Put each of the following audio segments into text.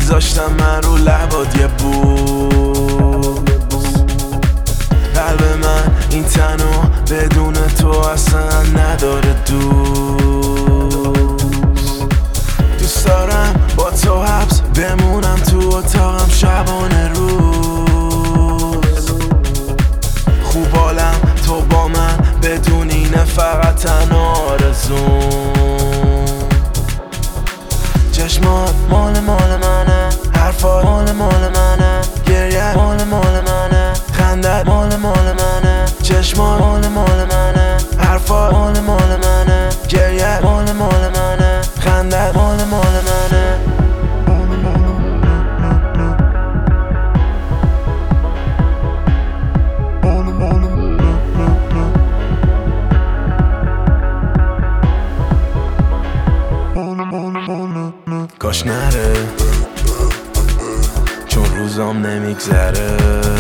میذاشتم من رو لبات یه بوس. قلب من این تنو بدون تو اصلا نداره دوست دارم با تو حبس بمونم تو اتاقم شبانه روز. خوب حالم تو با من بدون اینه فقط تنها آرزوم. چشمات مال منه، حرفات مال منه، گریه مال منه، خندت مال منه. چشمات مال منه، حرفات مال منه، گریه مال منه، خندت مال منه. کاش نره چون روزام نمیگذره،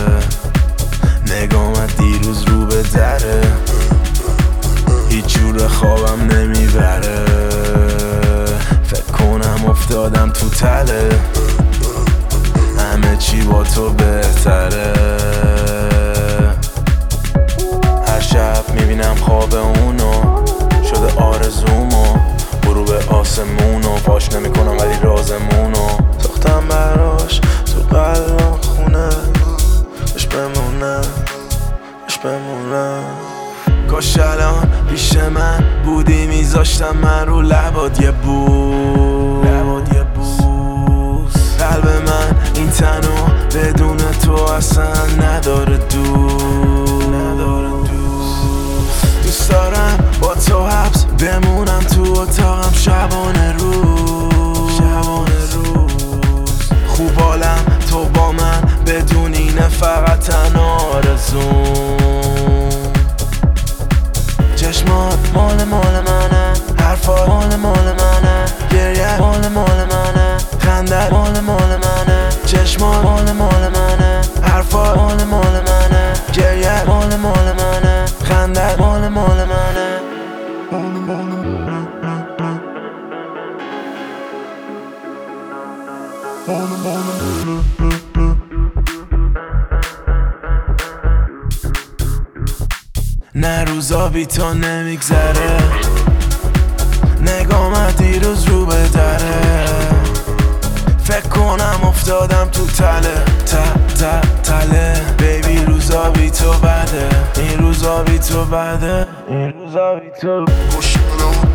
نگامت دیروز رو به دره، هیچ جور خوابم نمیبره. فکر کنم افتادم تو تله، همه چی با تو بهتره. هر شب میبینم خواب اونو، شده آرزومو، غروب آسمونو پاش نمیکنم ولی رازمونو ساختم براش تو قلبم خونه. بش بمونه کاش الان پیش من بودی میذاشتم من رو لبات یه بوس. قلب من این تنو بدون تو اصلا نداره دوست دارم با تو حبس بمونم تو اتاقم شبانه روز. خوب حالم تو با من بدون اینه فقط تنها آرزوم. چشمات مال منه، حرفات مال منه، گریه مال منه، خندت مال منه. چشمات مال منه، حرفات مال منه، گریه مال منه، خندت مال منه. نه روزا بی تو نمیگذره، نگامت دیروز رو به دره. فکر کنم افتادم تو تله بیبی روزا بی تو بده، این روزا بی تو بده، این روزا بی تو.